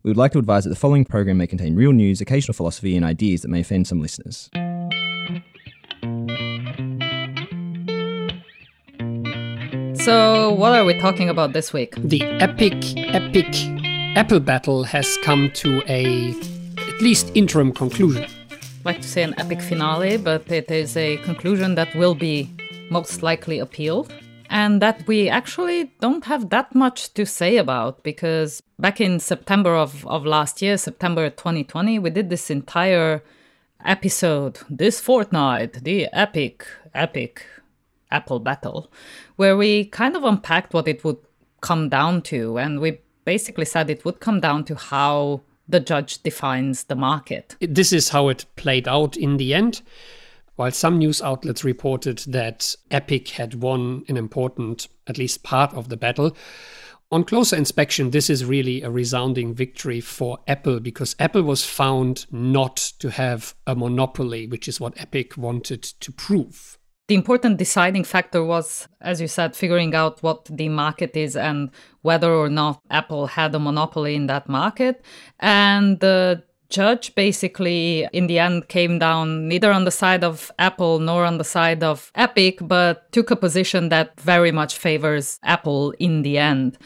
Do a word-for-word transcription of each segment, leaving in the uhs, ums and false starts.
we would like to advise that the following program may contain real news, occasional philosophy, and ideas that may offend some listeners. So, what are we talking about this week? The epic, epic Apple battle has come to a, at least interim conclusion. I'd like to say an epic finale, but it is a conclusion that will be most likely appealed. And that we actually don't have that much to say about, because back in September of, of last year, September twenty twenty, we did this entire episode, this fortnight, the epic, epic Apple battle, where we kind of unpacked what it would come down to. And we basically said it would come down to how the judge defines the market. This is how it played out in the end. While some news outlets reported that Epic had won an important, at least part of the battle, on closer inspection, this is really a resounding victory for Apple, because Apple was found not to have a monopoly, which is what Epic wanted to prove. The important deciding factor was, as you said, figuring out what the market is and whether or not Apple had a monopoly in that market. And the judge basically, in the end, came down neither on the side of Apple nor on the side of Epic, but took a position that very much favors Apple in the end.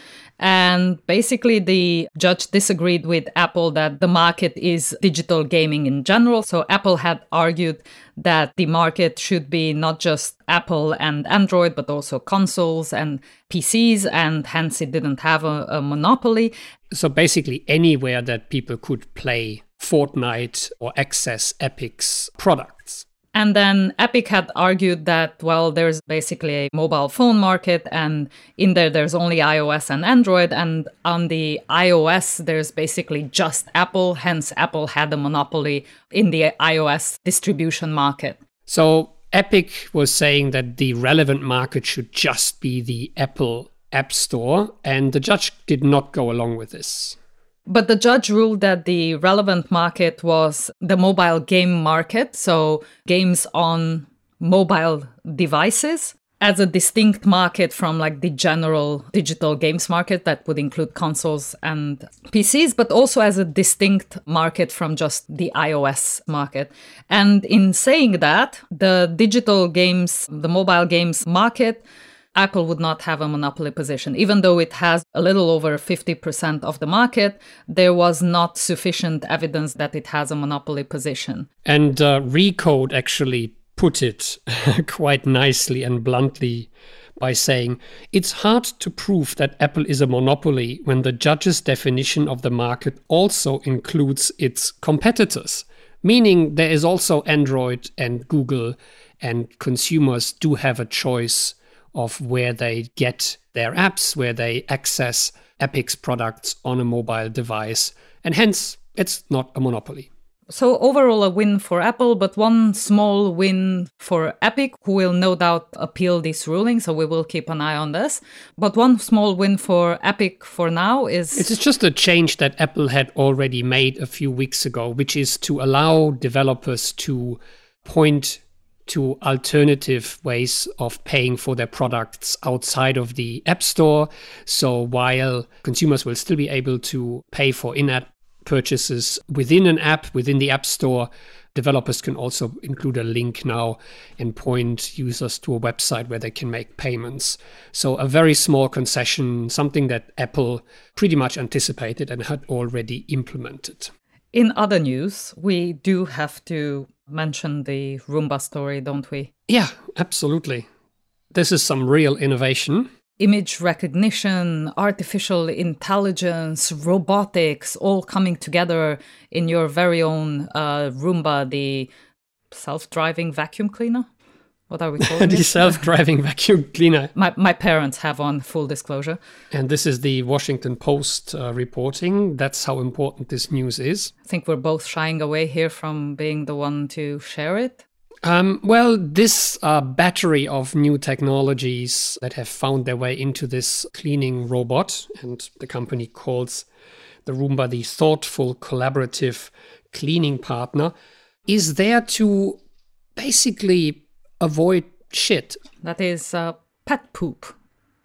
And basically, the judge disagreed with Apple that the market is digital gaming in general. So Apple had argued that the market should be not just Apple and Android, but also consoles and P Cs, and hence it didn't have a, a monopoly. So basically, anywhere that people could play Fortnite or access Epic's products. And then Epic had argued that, well, there's basically a mobile phone market, and in there, there's only iOS and Android. And on the iOS, there's basically just Apple. Hence, Apple had a monopoly in the iOS distribution market. So Epic was saying that the relevant market should just be the Apple App Store, and the judge did not go along with this. But the judge ruled that the relevant market was the mobile game market, so games on mobile devices, as a distinct market from like the general digital games market that would include consoles and P Cs, but also as a distinct market from just the iOS market. And in saying that, the digital games, the mobile games market, Apple would not have a monopoly position. Even though it has a little over fifty percent of the market, there was not sufficient evidence that it has a monopoly position. And uh, Recode actually put it quite nicely and bluntly by saying, it's hard to prove that Apple is a monopoly when the judge's definition of the market also includes its competitors. Meaning there is also Android and Google, and consumers do have a choice of where they get their apps, where they access Epic's products on a mobile device. And hence, it's not a monopoly. So overall, a win for Apple, but one small win for Epic, who will no doubt appeal this ruling. So we will keep an eye on this. But one small win for Epic for now is... It's just a change that Apple had already made a few weeks ago, which is to allow developers to point to alternative ways of paying for their products outside of the App Store. So while consumers will still be able to pay for in-app purchases within an app, within the App Store, developers can also include a link now and point users to a website where they can make payments. So a very small concession, something that Apple pretty much anticipated and had already implemented. In other news, we do have to mention the Roomba story, don't we? Yeah, absolutely. This is some real innovation. Image recognition, artificial intelligence, robotics, all coming together in your very own uh, Roomba, the self-driving vacuum cleaner? What are we calling the it? self-driving vacuum cleaner. My my parents have one, full disclosure. And this is the Washington Post uh, reporting. That's how important this news is. I think we're both shying away here from being the one to share it. Um, well, this uh, battery of new technologies that have found their way into this cleaning robot, and the company calls the Roomba the thoughtful, collaborative cleaning partner, is there to basically avoid shit. That is uh, pet poop.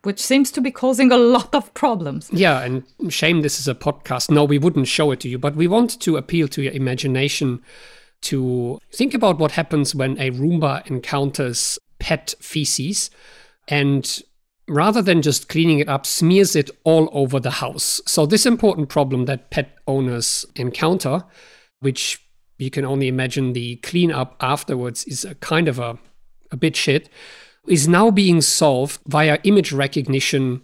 which seems to be causing a lot of problems. Yeah, and shame this is a podcast. No, we wouldn't show it to you, but we want to appeal to your imagination to think about what happens when a Roomba encounters pet feces and rather than just cleaning it up, smears it all over the house. So this important problem that pet owners encounter, which you can only imagine the cleanup afterwards is a kind of a, a bit shit, is now being solved via image recognition,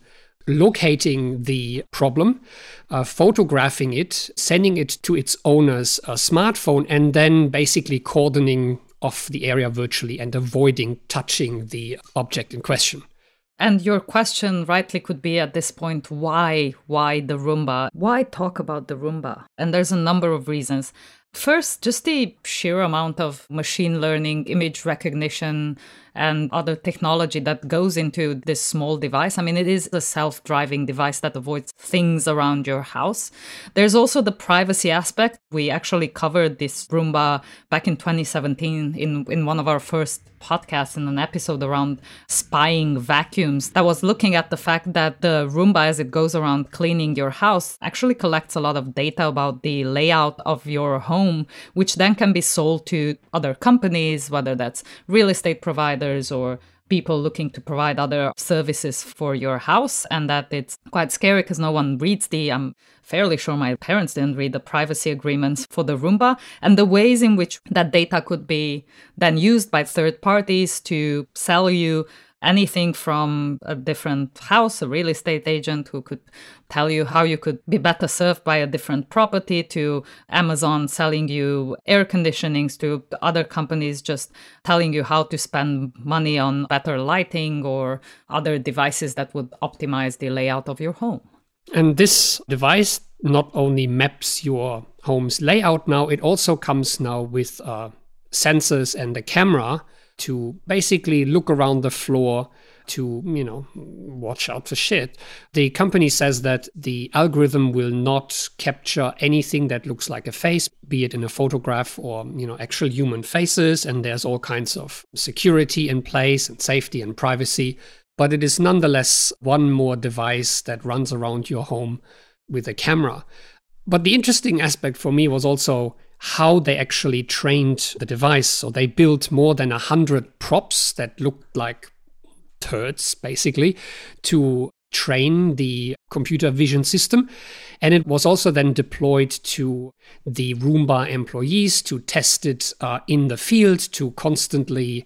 locating the problem, uh, photographing it, sending it to its owner's uh, smartphone, and then basically cordoning off the area virtually and avoiding touching the object in question. And your question rightly could be at this point, why? Why the Roomba? Why talk about the Roomba? And there's a number of reasons. First, just the sheer amount of machine learning, image recognition, and other technology that goes into this small device. I mean, it is a self-driving device that avoids things around your house. There's also the privacy aspect. We actually covered this Roomba back in twenty seventeen in, in one of our first podcasts in an episode around spying vacuums that was looking at the fact that the Roomba, as it goes around cleaning your house, actually collects a lot of data about the layout of your home, which then can be sold to other companies, whether that's real estate providers or people looking to provide other services for your house. And that it's quite scary because no one reads the, I'm fairly sure my parents didn't read the privacy agreements for the Roomba, and the ways in which that data could be then used by third parties to sell you anything from a different house, a real estate agent who could tell you how you could be better served by a different property, to Amazon selling you air conditionings, to other companies just telling you how to spend money on better lighting or other devices that would optimize the layout of your home. And this device not only maps your home's layout now, it also comes now with uh, sensors and a camera to basically look around the floor to, you know, watch out for shit. The company says that the algorithm will not capture anything that looks like a face, be it in a photograph or, you know, actual human faces. And there's all kinds of security in place and safety and privacy. But it is nonetheless one more device that runs around your home with a camera. But the interesting aspect for me was also how they actually trained the device. So they built more than a hundred props that looked like turds, basically, to train the computer vision system. And it was also then deployed to the Roomba employees to test it uh, in the field, to constantly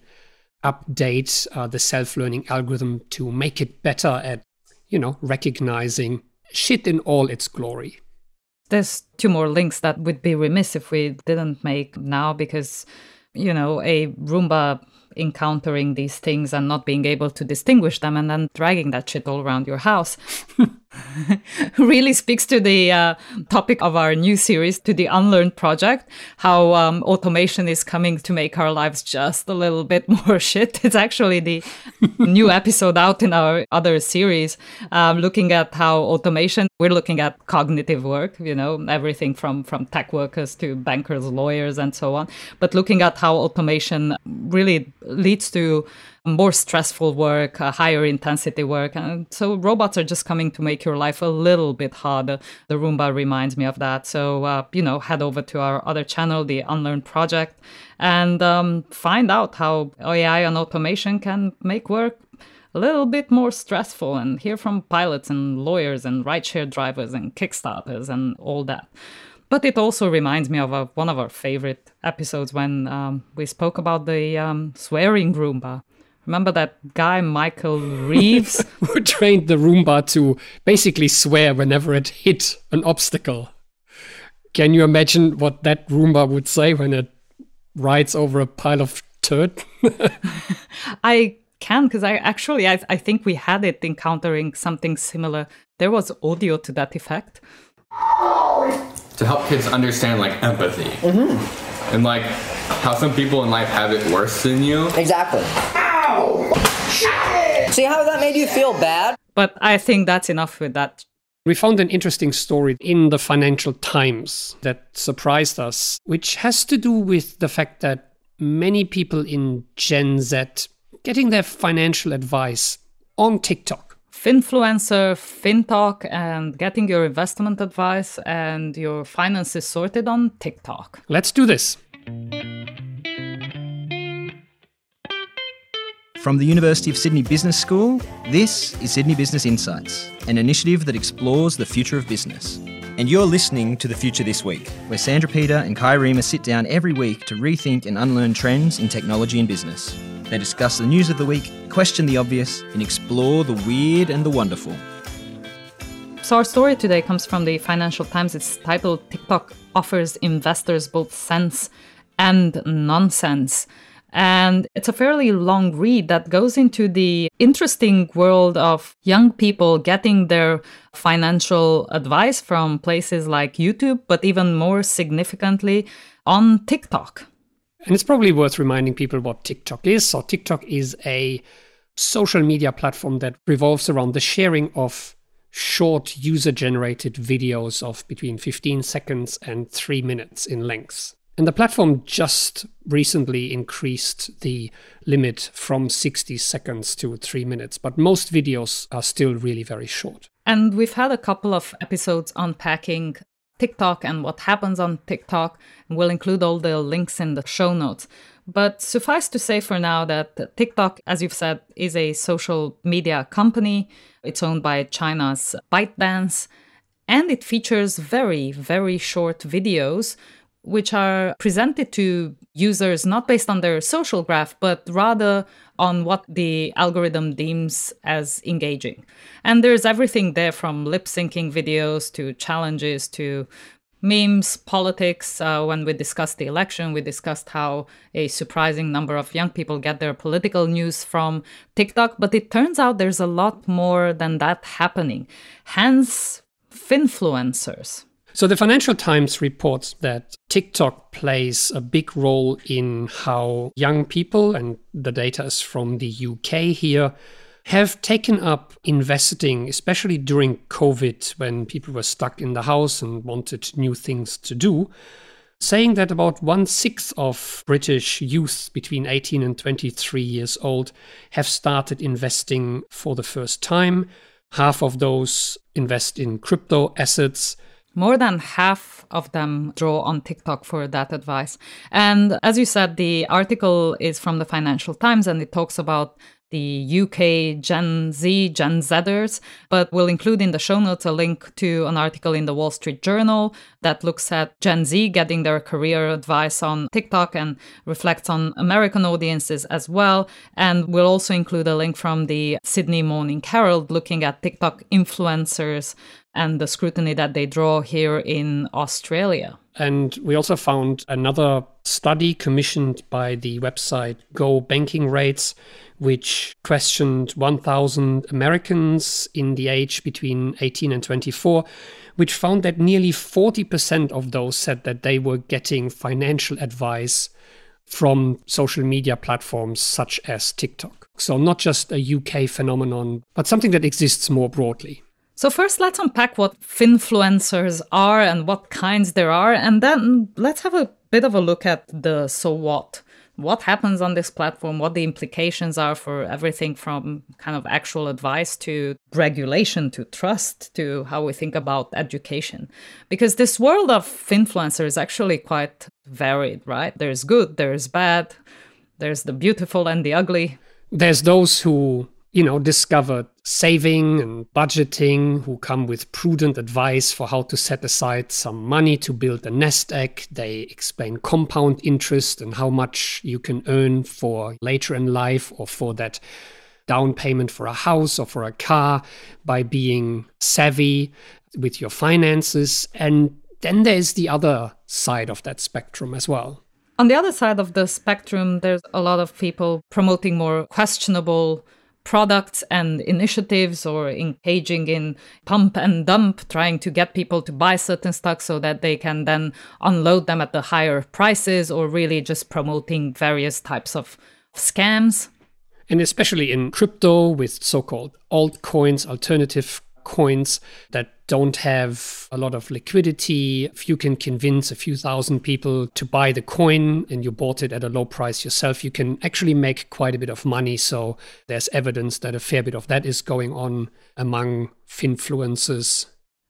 update uh, the self-learning algorithm to make it better at, you know, recognizing shit in all its glory. There's two more links that would be remiss if we didn't make now, because, you know, a Roomba encountering these things and not being able to distinguish them and then dragging that shit all around your house really speaks to the uh, topic of our new series, to the Unlearn Project, how um, automation is coming to make our lives just a little bit more shit. It's actually the new episode out in our other series, um, looking at how automation, we're looking at cognitive work, you know, everything from, from tech workers to bankers, lawyers, and so on, but looking at how automation really leads to more stressful work, uh, higher intensity work. And so robots are just coming to make your life a little bit harder. The Roomba reminds me of that. So, uh, you know, head over to our other channel, the Unlearn Project, and um, find out how A I and automation can make work a little bit more stressful, and hear from pilots and lawyers and rideshare drivers and Kickstarters and all that. But it also reminds me of a, one of our favorite episodes when um, we spoke about the um, swearing Roomba. Remember that guy, Michael Reeves? Who trained the Roomba to basically swear whenever it hit an obstacle. Can you imagine what that Roomba would say when it rides over a pile of turd? I can, because I actually, I, I think we had it encountering something similar. There was audio to that effect. To help kids understand, like, empathy. Mm-hmm. And, like, how some people in life have it worse than you. Exactly. Ow! See how that made you feel bad? But I think that's enough with that. We found an interesting story in the Financial Times that surprised us, which has to do with the fact that many people in Gen Z getting their financial advice on TikTok. Finfluencer, FinTalk, and getting your investment advice and your finances sorted on TikTok. Let's do this. From the University of Sydney Business School, this is Sydney Business Insights, an initiative that explores the future of business. And you're listening to The Future This Week, where Sandra Peter and Kai Riemer sit down every week to rethink and unlearn trends in technology and business. They discuss the news of the week, question the obvious, and explore the weird and the wonderful. So our story today comes from the Financial Times. It's titled TikTok Offers Investors Both Sense and Nonsense. And it's a fairly long read that goes into the interesting world of young people getting their financial advice from places like YouTube, but even more significantly on TikTok. And it's probably worth reminding people what TikTok is. So TikTok is a social media platform that revolves around the sharing of short user-generated videos of between fifteen seconds and three minutes in length. And the platform just recently increased the limit from sixty seconds to three minutes, but most videos are still really very short. And we've had a couple of episodes unpacking TikTok and what happens on TikTok, and we'll include all the links in the show notes. But suffice to say for now that TikTok, as you've said, is a social media company. It's owned by China's ByteDance, and it features very, very short videos, which are presented to users not based on their social graph, but rather on what the algorithm deems as engaging. And there's everything there from lip-syncing videos to challenges to memes, politics. Uh, when we discussed the election, we discussed how a surprising number of young people get their political news from TikTok. But it turns out there's a lot more than that happening. Hence, finfluencers. So the Financial Times reports that TikTok plays a big role in how young people, and the data is from the U K here, have taken up investing, especially during COVID when people were stuck in the house and wanted new things to do, saying that about one-sixth of British youth between eighteen and twenty-three years old have started investing for the first time. Half of those invest in crypto assets. More than half of them draw on TikTok for that advice. And as you said, the article is from the Financial Times and it talks about the U K Gen Z, Gen Zers, but we'll include in the show notes a link to an article in the Wall Street Journal that looks at Gen Z getting their career advice on TikTok and reflects on American audiences as well. And we'll also include a link from the Sydney Morning Herald looking at TikTok influencers and the scrutiny that they draw here in Australia. And we also found another study commissioned by the website Go Banking Rates, which questioned one thousand Americans in the age between eighteen and twenty-four, which found that nearly forty percent of those said that they were getting financial advice from social media platforms such as TikTok. So not just a U K phenomenon, but something that exists more broadly. So first, let's unpack what finfluencers are and what kinds there are, and then let's have a bit of a look at the so what. What happens on this platform, what the implications are for everything from kind of actual advice to regulation to trust to how we think about education. Because this world of finfluencers is actually quite varied, right? There's good, there's bad, there's the beautiful and the ugly. There's those who, you know, discovered saving and budgeting, who come with prudent advice for how to set aside some money to build a nest egg. They explain compound interest and how much you can earn for later in life or for that down payment for a house or for a car by being savvy with your finances. And then there's the other side of that spectrum as well. On the other side of the spectrum, there's a lot of people promoting more questionable products and initiatives or engaging in pump and dump, trying to get people to buy certain stocks so that they can then unload them at the higher prices, or really just promoting various types of scams. And especially in crypto with so-called altcoins, alternative coins that don't have a lot of liquidity, if you can convince a few thousand people to buy the coin and you bought it at a low price yourself, you can actually make quite a bit of money. So there's evidence that a fair bit of that is going on among finfluencers.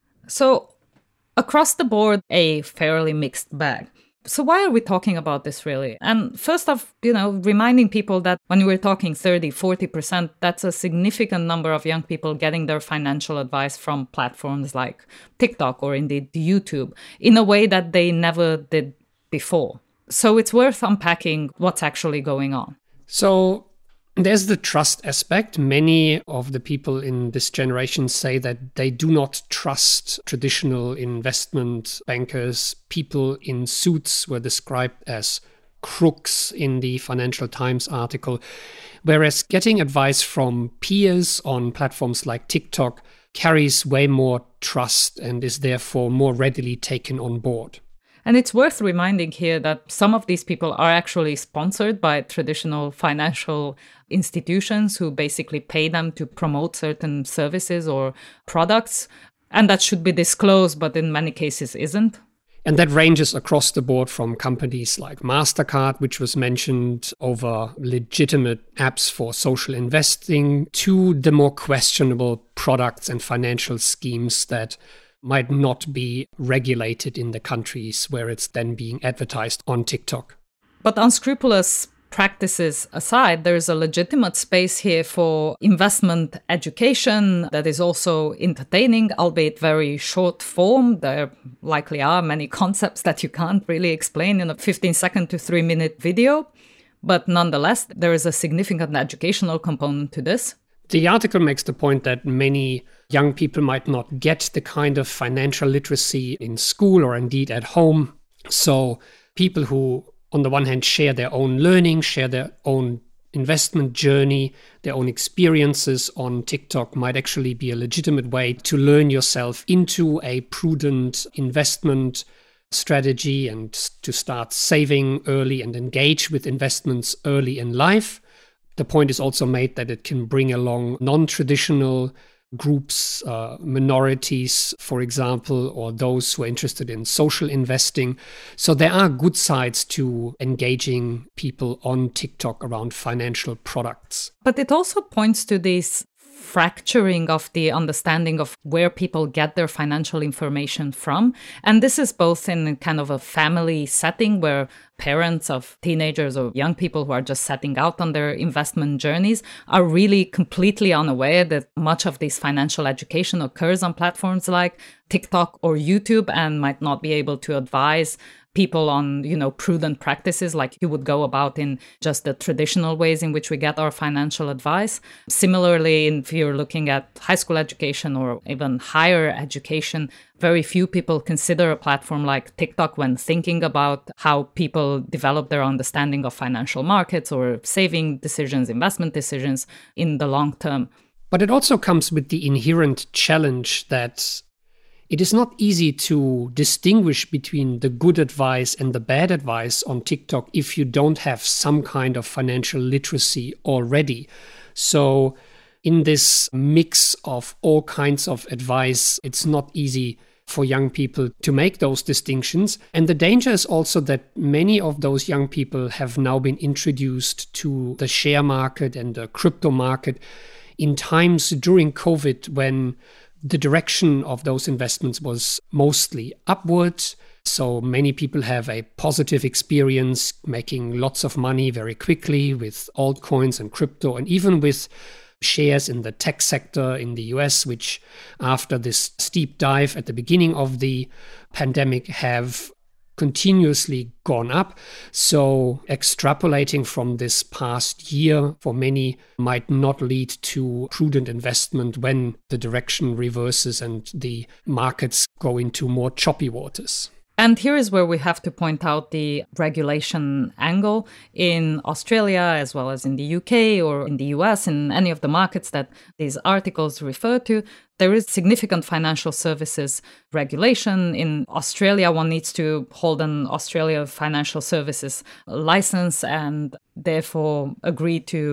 So across the board, a fairly mixed bag. So why are we talking about this really? And first off, you know, reminding people that when we're talking thirty, forty percent, that's a significant number of young people getting their financial advice from platforms like TikTok or indeed YouTube in a way that they never did before. So it's worth unpacking what's actually going on. So there's the trust aspect. Many of the people in this generation say that they do not trust traditional investment bankers. People in suits were described as crooks in the Financial Times article, whereas getting advice from peers on platforms like TikTok carries way more trust and is therefore more readily taken on board. And it's worth reminding here that some of these people are actually sponsored by traditional financial institutions who basically pay them to promote certain services or products. And that should be disclosed, but in many cases isn't. And that ranges across the board from companies like MasterCard, which was mentioned, over legitimate apps for social investing, to the more questionable products and financial schemes that might not be regulated in the countries where it's then being advertised on TikTok. But unscrupulous practices aside, there's a legitimate space here for investment education that is also entertaining, albeit very short form. There likely are many concepts that you can't really explain in a fifteen second to three minute video. But nonetheless, there is a significant educational component to this. The article makes the point that many young people might not get the kind of financial literacy in school or indeed at home. So people who, on the one hand, share their own learning, share their own investment journey, their own experiences on TikTok might actually be a legitimate way to learn yourself into a prudent investment strategy and to start saving early and engage with investments early in life. The point is also made that it can bring along non-traditional groups, uh, minorities, for example, or those who are interested in social investing. So there are good sides to engaging people on TikTok around financial products. But it also points to this fracturing of the understanding of where people get their financial information from. And this is both in kind of a family setting where parents of teenagers or young people who are just setting out on their investment journeys are really completely unaware that much of this financial education occurs on platforms like TikTok or YouTube and might not be able to advise people on, you know, prudent practices like you would go about in just the traditional ways in which we get our financial advice. Similarly, if you're looking at high school education or even higher education, very few people consider a platform like TikTok when thinking about how people develop their understanding of financial markets or saving decisions, investment decisions in the long term. But it also comes with the inherent challenge that it is not easy to distinguish between the good advice and the bad advice on TikTok if you don't have some kind of financial literacy already. So in this mix of all kinds of advice, it's not easy for young people to make those distinctions. And the danger is also that many of those young people have now been introduced to the share market and the crypto market in times during COVID when the direction of those investments was mostly upwards. So many people have a positive experience making lots of money very quickly with altcoins and crypto, and even with shares in the tech sector in the U S, which after this steep dive at the beginning of the pandemic have continuously gone up. So extrapolating from this past year for many might not lead to prudent investment when the direction reverses and the markets go into more choppy waters. And here is where we have to point out the regulation angle. In Australia, as well as in the U K or in the U S, in any of the markets that these articles refer to, there is significant financial services regulation. In Australia, one needs to hold an Australia Financial Services license and therefore agree to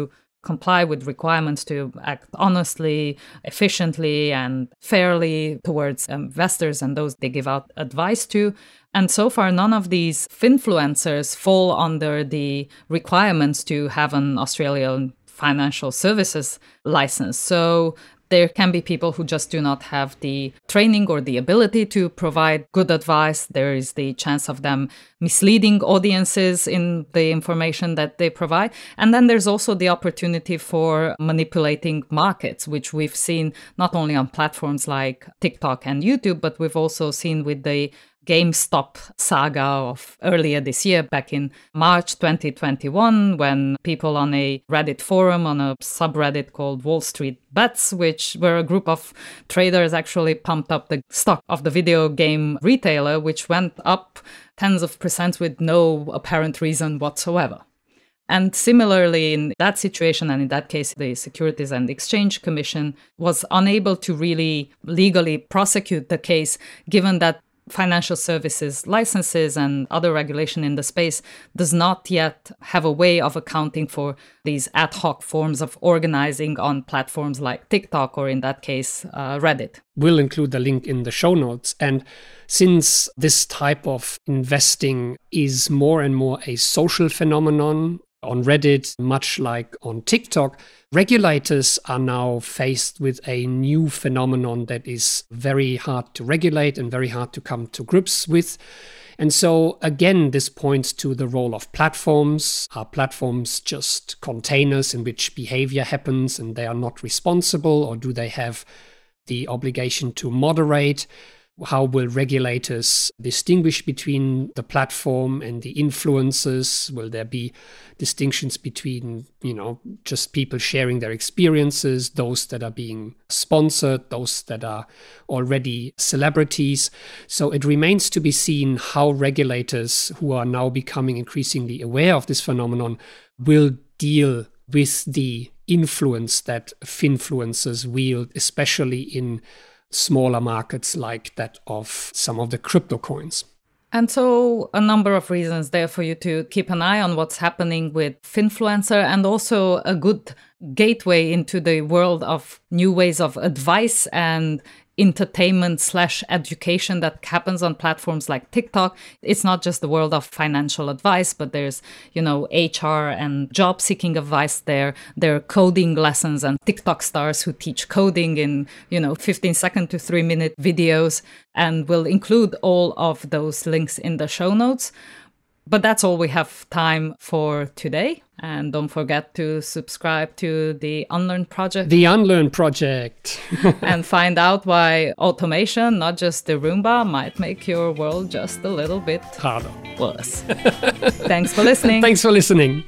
comply with requirements to act honestly, efficiently, and fairly towards investors and those they give out advice to. And so far, none of these finfluencers fall under the requirements to have an Australian financial services license. So there can be people who just do not have the training or the ability to provide good advice. There is the chance of them misleading audiences in the information that they provide. And then there's also the opportunity for manipulating markets, which we've seen not only on platforms like TikTok and YouTube, but we've also seen with the GameStop saga of earlier this year, back in March twenty twenty-one, when people on a Reddit forum, on a subreddit called Wall Street Bets, which were a group of traders, actually pumped up the stock of the video game retailer, which went up tens of percent with no apparent reason whatsoever. And similarly, in that situation, and in that case, the Securities and Exchange Commission was unable to really legally prosecute the case, given that financial services licenses and other regulation in the space does not yet have a way of accounting for these ad hoc forms of organizing on platforms like TikTok, or in that case, uh, Reddit. We'll include the link in the show notes. And since this type of investing is more and more a social phenomenon on Reddit, much like on TikTok, regulators are now faced with a new phenomenon that is very hard to regulate and very hard to come to grips with. And so, again, this points to the role of platforms. Are platforms just containers in which behavior happens and they are not responsible, or do they have the obligation to moderate? How will regulators distinguish between the platform and the influencers? Will there be distinctions between, you know, just people sharing their experiences, those that are being sponsored, those that are already celebrities? So it remains to be seen how regulators, who are now becoming increasingly aware of this phenomenon, will deal with the influence that finfluencers wield, especially in smaller markets like that of some of the crypto coins. And so a number of reasons there for you to keep an eye on what's happening with Finfluencer, and also a good gateway into the world of new ways of advice and entertainment slash education that happens on platforms like TikTok. It's not just the world of financial advice, but there's, you know, H R and job seeking advice there. There are coding lessons and TikTok stars who teach coding in, you know, fifteen second to three minute videos. And we'll include all of those links in the show notes. But that's all we have time for today. And don't forget to subscribe to the Unlearn Project. The Unlearn Project. And find out why automation, not just the Roomba, might make your world just a little bit harder. Worse. Thanks for listening. Thanks for listening.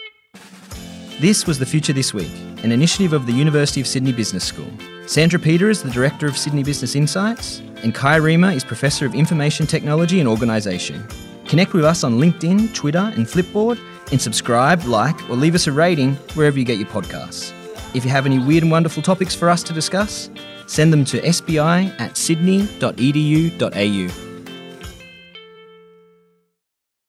This was The Future This Week, an initiative of the University of Sydney Business School. Sandra Peter is the Director of Sydney Business Insights, and Kai Riemer is Professor of Information Technology and Organisation. Connect with us on LinkedIn, Twitter and Flipboard, and subscribe, like or leave us a rating wherever you get your podcasts. If you have any weird and wonderful topics for us to discuss, send them to s b i at sydney dot e d u dot a u.